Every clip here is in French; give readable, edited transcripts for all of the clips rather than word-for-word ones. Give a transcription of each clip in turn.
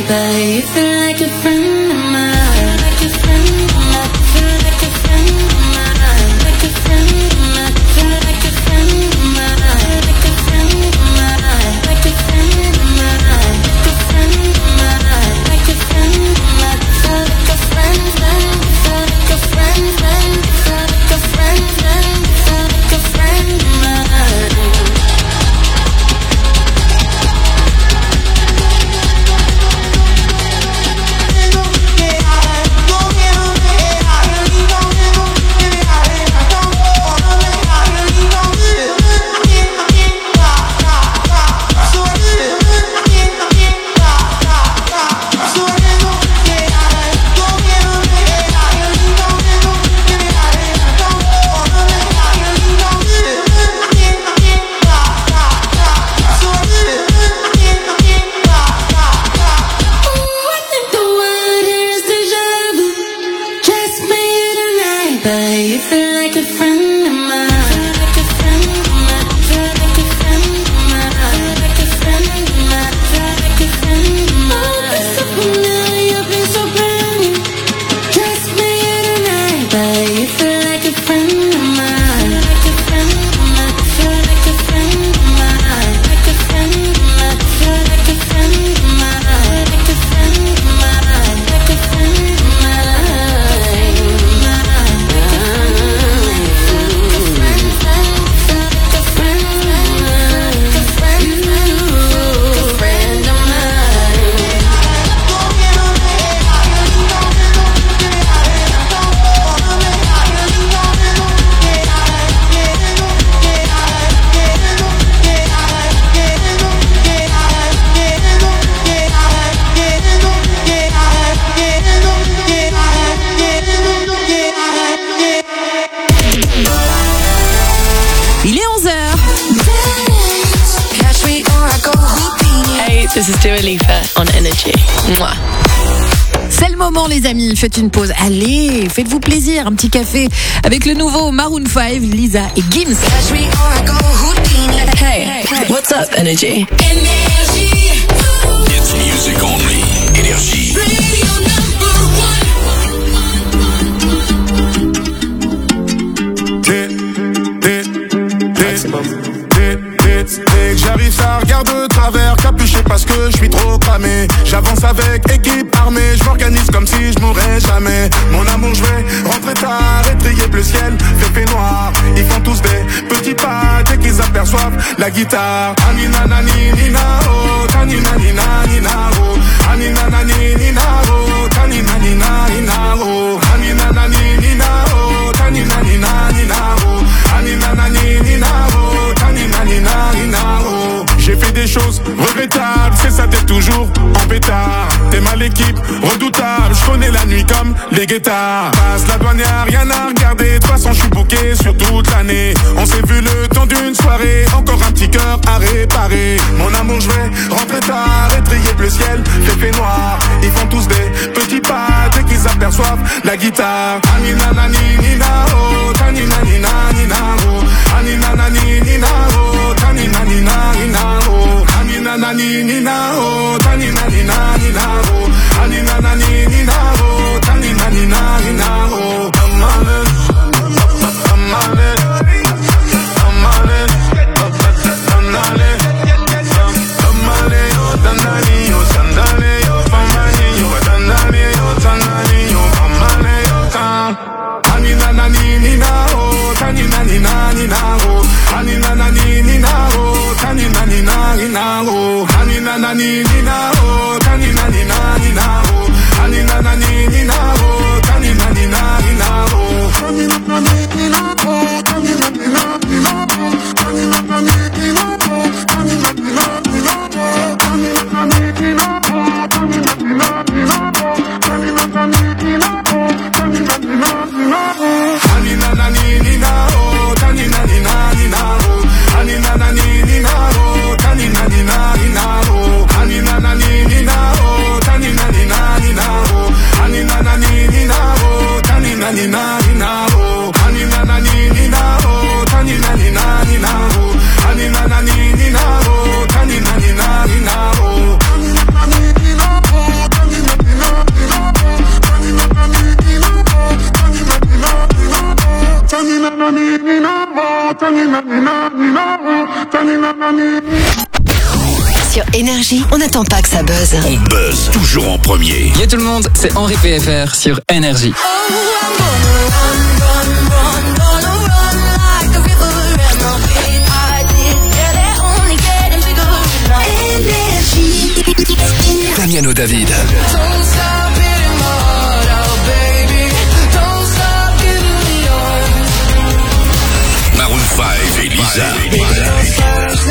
but you feel like a friend of mine. Like a friend of mine. Feel like a friend of mine. Like a friend of mine. Feel like a friend of mine. Like a friend of mine. Like a friend of mine. Like a friend of mine. Like a friend of mine. Feel like a friend, friend. Feel like a friend, friend. Feel like a friend, friend. Feel like a friend of mine. This is Dua Lipa on Energy. Mouah. C'est le moment les amis, faites une pause. Allez, faites-vous plaisir, un petit café avec le nouveau Maroon 5, Lisa et Gims. Hey, what's up Energy? It's music only. Energy. J'arrive, ça regarde de travers, capuché parce que je suis trop cramé. J'avance avec équipe armée, je m'organise comme si je mourrais jamais. Mon amour, je vais rentrer tard, étrier bleu ciel, fait noir. Ils font tous des petits pas dès qu'ils aperçoivent la guitare. Anina nani nina oh, tanina nina nina oh, anina nani nina oh, tanina nina nina oh, anina nani nina oh, tanina nina nina oh, anina nani nina oh, tanina nina nina oh. J'ai fait des choses regrettables, c'est ça t'es toujours en pétard. T'es mal équipe, redoutable, je connais la nuit comme les guettards. Passe la douane, y'a rien à regarder, de toute façon je suis booké sur toute l'année. On s'est vu le temps d'une soirée, encore un petit cœur à réparer. Mon amour, je vais rentrer tard, étrier bleu ciel, fait noir. Ils font tous des petits pas dès qu'ils aperçoivent la guitare. Anina nani nina oh, tanina nina nina oh, anina nani nina oh, tanina nina nina oh, anina nani nina oh, tanina nina nina oh, anina nani nina oh, tanina nina nina oh. Nani Sur Énergie, on n'attend pas que ça buzz. On buzz toujours en premier. Yo tout le monde, c'est Henri PFR sur Énergie. Damiano David. Maroon 5 et Lisa.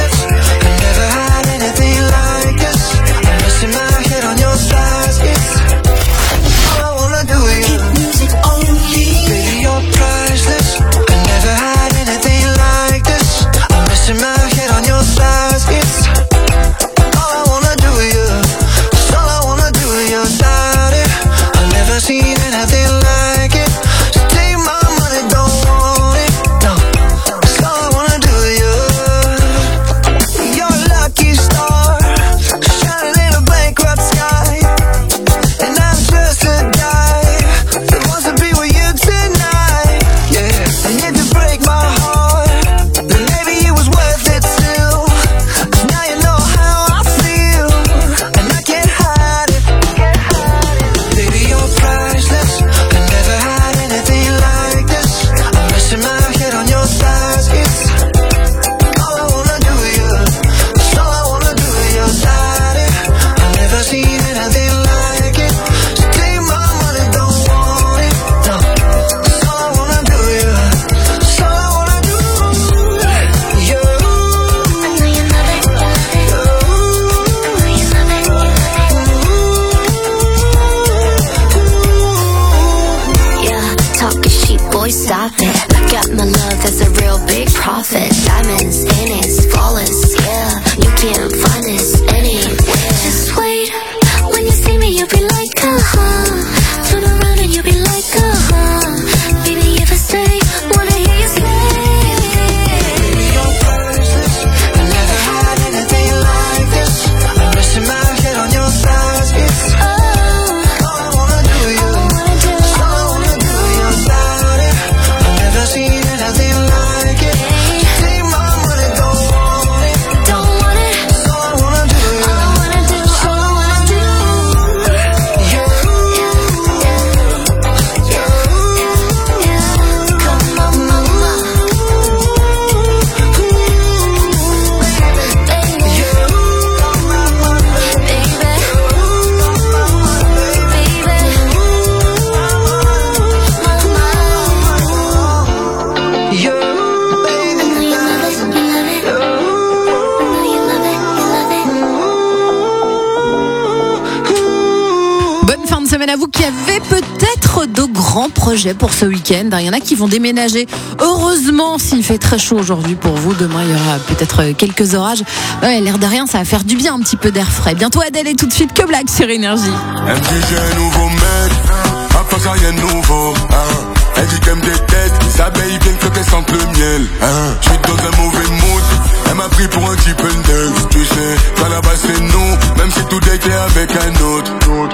À vous qui avez peut-être de grands projets pour ce week-end. Il y en a qui vont déménager. Heureusement, s'il fait très chaud aujourd'hui pour vous, demain il y aura peut-être quelques orages. Ouais, l'air de rien, ça va faire du bien, un petit peu d'air frais. Bientôt Adèle et tout de suite que blague sur Énergie. Elle me dit j'ai un nouveau mec, à part ça rien de nouveau. Elle dit qu'elle me déteste, sa baille vient que qu'elle sente le miel. Je suis dans un mauvais mood, elle m'a pris pour un type neuf. Tu sais, quand là-bas c'est nous, même si tout était avec un autre.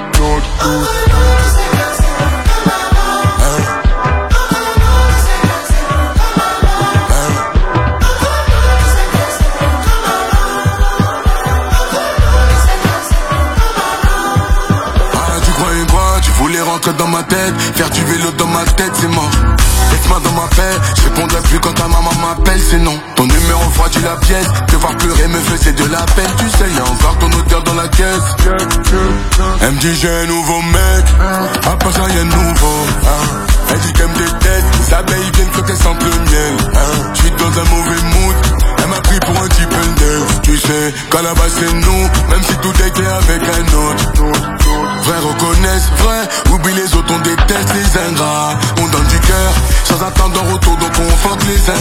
Rentrer dans ma tête, faire du vélo dans ma tête, c'est mort. Laisse-moi dans ma paix, je répondrai plus quand ta maman m'appelle, c'est non. Ton numéro froidit la pièce, te voir pleurer me faisait de la peine. Tu sais, y'a encore ton odeur dans la caisse. Elle me dit j'ai un nouveau mec, à part ça rien de nouveau. Elle dit qu'elle me déteste, sa baille vient que qu'elle sente le miel. Je suis dans un mauvais mood, elle m'a pris pour un type neuf. Tu sais, quand là-bas c'est nous, même si tout était avec un autre. Vrai reconnaissent, vrai, oublie les autres, on déteste les ingrats. On donne du cœur, sans attendre un retour, donc on fente les